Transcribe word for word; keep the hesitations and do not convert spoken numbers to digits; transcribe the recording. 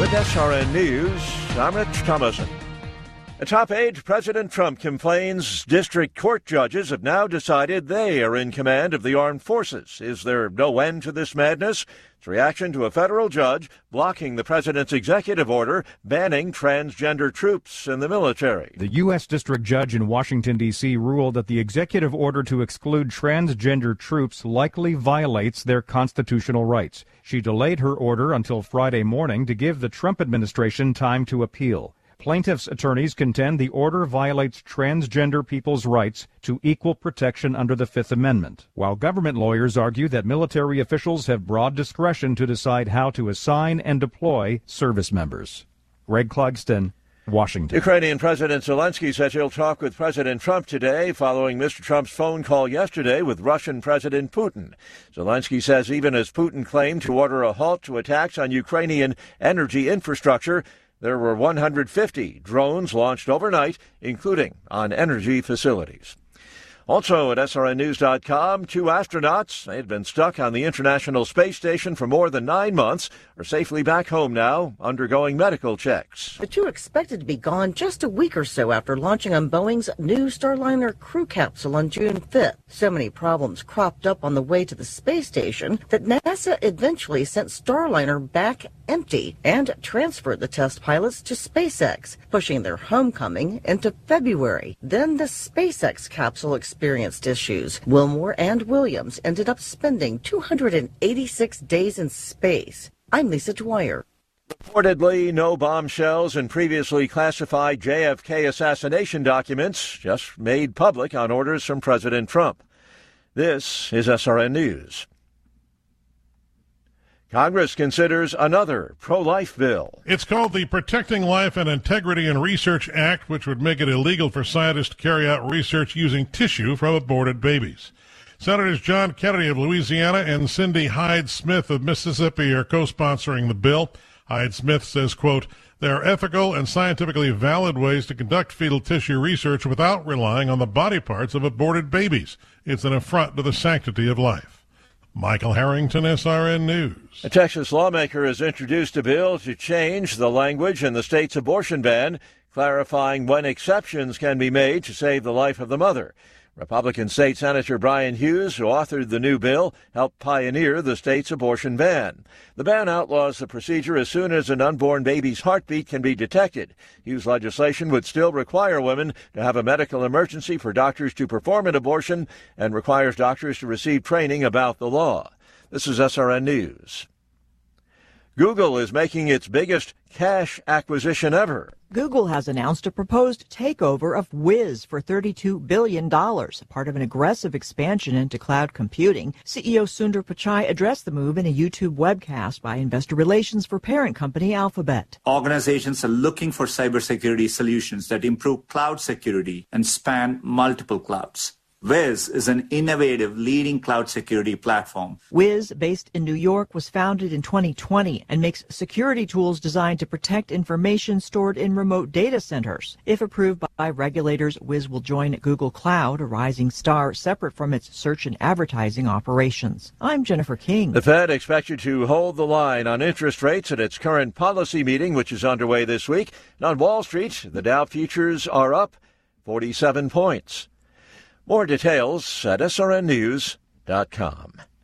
With S R N News, I'm Rich Thomason. A top aide, President Trump complains district court judges have now decided they are in command of the armed forces. Is there no end to this madness? It's a reaction to a federal judge blocking the president's executive order banning transgender troops in the military. The U S district judge in Washington, D C ruled that the executive order to exclude transgender troops likely violates their constitutional rights. She delayed her order until Friday morning to give the Trump administration time to appeal. Plaintiffs' attorneys contend the order violates transgender people's rights to equal protection under the Fifth Amendment, while government lawyers argue that military officials have broad discretion to decide how to assign and deploy service members. Greg Clugston, Washington. Ukrainian President Zelensky says he'll talk with President Trump today following Mister Trump's phone call yesterday with Russian President Putin. Zelensky says even as Putin claimed to order a halt to attacks on Ukrainian energy infrastructure, there were one hundred fifty drones launched overnight, including on energy facilities. Also at S R N news dot com, two astronauts, they had been stuck on the International Space Station for more than nine months, are safely back home now, undergoing medical checks. The two expected to be gone just a week or so after launching on Boeing's new Starliner crew capsule on June fifth. So many problems cropped up on the way to the space station that NASA eventually sent Starliner back empty and transferred the test pilots to SpaceX, pushing their homecoming into February. Then the SpaceX capsule experienced issues. Wilmore and Williams ended up spending two hundred eighty-six days in space. I'm Lisa Dwyer. Reportedly, no bombshells in previously classified J F K assassination documents, just made public on orders from President Trump. This is S R N News. Congress considers another pro-life bill. It's called the Protecting Life and Integrity in Research Act, which would make it illegal for scientists to carry out research using tissue from aborted babies. Senators John Kennedy of Louisiana and Cindy Hyde-Smith of Mississippi are co-sponsoring the bill. Hyde-Smith says, quote, there are ethical and scientifically valid ways to conduct fetal tissue research without relying on the body parts of aborted babies. It's an affront to the sanctity of life. Michael Harrington, S R N News. A Texas lawmaker has introduced a bill to change the language in the state's abortion ban, clarifying when exceptions can be made to save the life of the mother. Republican State Senator Brian Hughes, who authored the new bill, helped pioneer the state's abortion ban. The ban outlaws the procedure as soon as an unborn baby's heartbeat can be detected. Hughes' legislation would still require women to have a medical emergency for doctors to perform an abortion and requires doctors to receive training about the law. This is S R N News. Google is making its biggest cash acquisition ever. Google has announced a proposed takeover of Wiz for thirty-two billion dollars, part of an aggressive expansion into cloud computing. C E O Sundar Pichai addressed the move in a YouTube webcast by investor relations for parent company Alphabet. Organizations are looking for cybersecurity solutions that improve cloud security and span multiple clouds. Wiz is an innovative leading cloud security platform. Wiz, based in New York, was founded in twenty twenty and makes security tools designed to protect information stored in remote data centers. If approved by regulators, Wiz will join Google Cloud, a rising star separate from its search and advertising operations. I'm Jennifer King. The Fed expected to hold the line on interest rates at its current policy meeting, which is underway this week. And on Wall Street, the Dow futures are up forty-seven points. More details at S R N news dot com.